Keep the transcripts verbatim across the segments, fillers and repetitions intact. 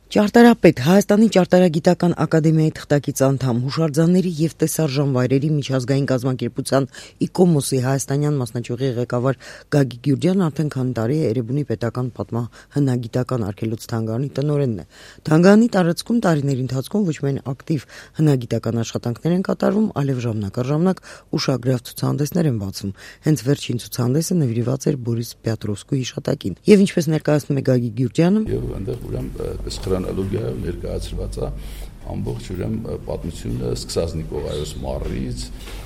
Ճարտարապետ, Հայաստանի ճարտարագիտական ակադեմիայի թղթակից անդամ, հուշարձանների և տեսարժան վայրերի միջազգային կազմակերպության Իկոմոսի հայաստանյան մասնաճյուղի ղեկավար Գագիկ Գյուրջյանն արդեն քանի տարի է Էրեբունի պետական պատմահնագիտական արգելոց թանգարանի տնօրենն է։ Թանգարանի տարածքում տարիների ընթացքում ոչ միայն ակտիվ հնագիտական աշխատանքներ են կատարվում, այլև ժամանակ առ ժամանակ ուշագրավ ցուցահանդեսներ են բացվում։ Հենց վերջին ցուցահանդեսը նվիրված էր Բորիս Պետրովսկու հիշատակին։ Եվ ինչպես ներկայացնում է Գագիկ Գյուրջյանը, եւ այնտեղ ուրեմն քրոնոլոգիայով ներկայացրված է ամբողջ ուրեմն պատմությունը սկսած Նիկողայոս Մարից,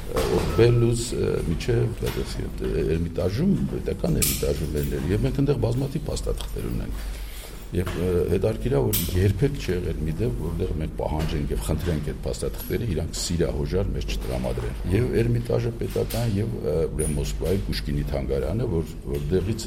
Օրբելուց մինչև Էրմիտաժում, պետական Էրմիտաժում էր, եւ մենք այնտեղ բազմաթիվ փաստաթղթեր ունենք։ Եվ հետարքիրա որ երբեք չի եղել մի դեպք, որտեղ մենք պահանջենք եւ խնդրենք այդ փաստաթղթերը իրանք սիրահոժար մեզ չտրամադրեն։ Եվ Էրմիտաժը պետական եւ ուրեմն Մոսկվայի Պուշկինի թանգարանը, որ որտեղից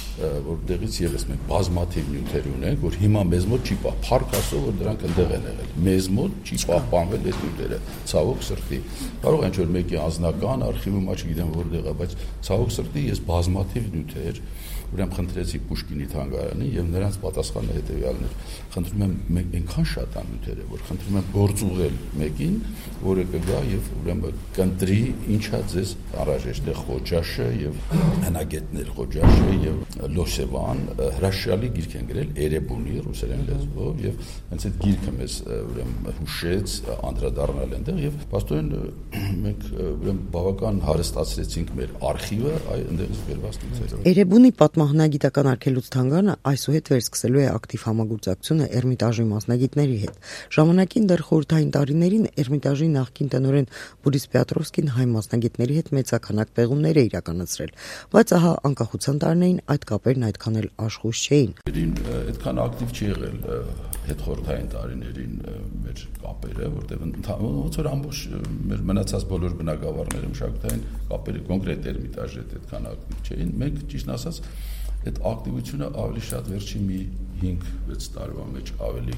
որտեղից եւս մենք բազմաթիվ նյութեր ունենք, որ հիմա մեզ մոտ չի պահ, փառք Աստծո, որ դրանք այնտեղ են եղել։ Մեզ մոտ չի պահպանվել այդ նյութերը, ցավոք սրտի։ Կարող է ինչ-որ մեկի անձնական արխիվում, չգիտեմ որտեղ է, բայց ցավոք սրտի ես բազմաթիվ նյութեր ուրեմն խնդրեցի Պուշկինի թանգարանին եւ նրանց պատասխանը հետեւյալն էր. խնդրում եմ մենք այնքան շատ անյութերը, որ խնդրում եմ գործուղել մեկին, որը կգա եւ ուրեմն կընտրի ինչա ձեզ անհրաժեշտ է Խոջաշը եւ հնագետներ Խոջաշը եւ Լոսևան հրաշալի գիրք են գրել Էրեբունի ռուսերեն լեզվով եւ հենց այդ գիրքը մեզ ուրեմն հուշեց անդրադառնալ այնտեղ եւ աստորեն մենք ուրեմն բավական հարստացրեցինք մեր արխիվը այնտեղից վերված նյութերով։ Էրեբունի պատմահնագիտական արգելոց թանգարանը այսուհետ վերսկսելու է ակտիվ համագործակցությունը Էրմիտաժի մասնագետների հետ։ Ժամանակին դեռ խորհրդային տարիներին Էրմիտաժի նախկին տնօրեն Բորիս Պետրովսկին հայ մասնագետների հետ մեծականակ պեղումներ է իրականացրել, բայց ահա անկախության տարիներին այդ կապերն այդքան էլ աշխույժ չէին։ Այդքան ակտիվ չի եղել հետխորհրդային տարիներին մեր կապերը, որտեղ ոնց որ ամբողջ մեր մնացած բոլոր բնակավարները մշակութային կապերը կոնկրետ Էրմիտաժի հետ այդքան ակտիվ չէին։ Մենք ճիշտ ասած այդ ակտիվությունը ավելի շատ վերջին մի հինգ-վեց տարվա մեջ ավելի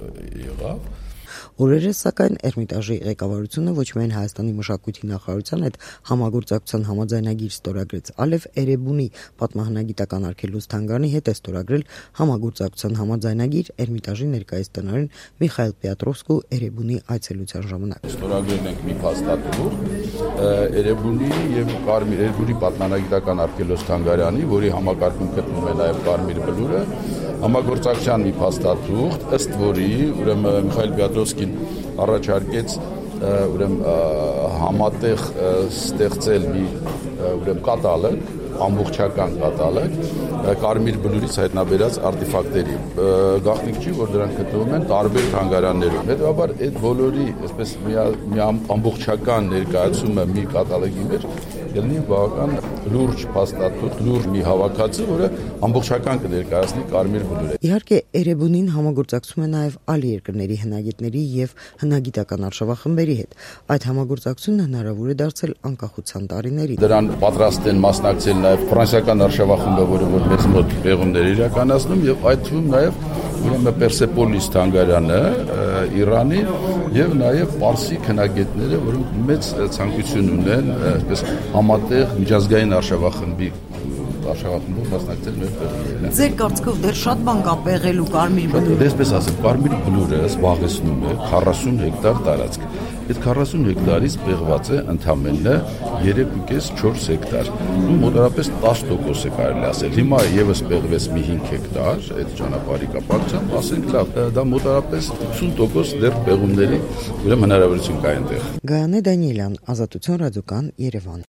եղավ։ Օրերս սակայն Էրմիտաժի ղեկավարությունը ոչ միայն Հայաստանի մշակույթի նախարարության հետ համագործակցության համաձայնագիր ստորագրեց, այլև Էրեբունի պատմահնագիտական արգելոց թանգարանի հետ է ստորագրել համագործակցության համաձայնագիր Էրմիտաժի ներկայիս տնօրեն Միխայել Պետրովսկու Էրեբունի այցելության ժամանակ։ Ստորագրել ենք մի փաստաթուղթ Էրեբունի եւ Կարմիր Էրեբունի պատմահնագիտական արգելոց թանգարանի, որի համակարգում գտնվում է նաեւ Կարմիր բլուրը, համագործակցության մի փաստաթուղթ, ըստ որի ուրեմն Միխայել Պետրովսկին առաջարկեց ուրեմն համատեղ ստեղծել մի ուրեմն կատալոգ, ամբողջական կատալոգ Կարմիր բլուրից հայտնաբերած արտեֆակտերի։ Գաղտնիք չի, որ դրանք գտնվում են տարբեր թանգարաններում։ Հետևաբար այդ բոլորի, այսպես մի ամբողջական ներկայացումը մի կատալոգի մեջ կլինի բավական լուրջ փաստաթուղթ, լուրջ մի հավաքածու, որը ամբողջական կներկայացնի Կարմիր բլուրը։ Իհարկե, Էրեբունին համագործակցում է նաև այլ երկրների հնագետների եւ հնագիտական արշավախմբերի հետ։ Այդ համագործակցությունը հնարավոր է դարձել անկախության տարիներին։ Դրան պատրաստ են մասնակցել նաև ֆրանսիական արշավախումբը, որը որ մեծ մոտ պեղումներ իրականացնում եւ այդ թվում նաև ուրեմն Պերսեպոլիս թանգարանը Իրանի եւ նաև պարսիկ հնագետները, որոնք մեծ ցանկություն ունեն այսպես համատեղ միջազգային արշավախմբի արշավախմբով մասնակցել մեր պեղումներին։ Ձեր կարծիքով դեռ շատ բան կա պեղելու Կարմիր բլուրը։ Դեսպես ասեմ, Կարմիր բլուրը զբաղեցնում է քառասուն հեկտար տարածք։ Այդ քառասուն հեկտարից պեղված է ընդամենը երեք.չորս հեկտար։ Ու մոտավորապես տասը տոկոս է կարելի ասել։ Հիմա եւս պեղվեց մի հինգ հեկտար այդ ճանապարհի կապակցությամբ, ասենք լավ, դա մոտավորապես ութսուն տոկոս դեռ պեղումների ուրեմն հնարավորություն կա այնտեղ։ Գայանե Դանիելյան, Ազատություն ռադիոկան, Երևան։